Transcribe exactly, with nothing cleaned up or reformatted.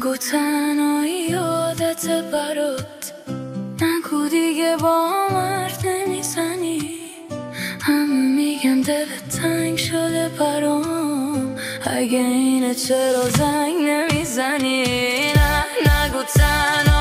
نگو تنهایی یادت برات، نگو دیگه با هم حرف نمیزنی. همه میگن دلت تنگ شده برام، اگه اینه چرا زنگ نمیزنی؟ نه نگو تنهایی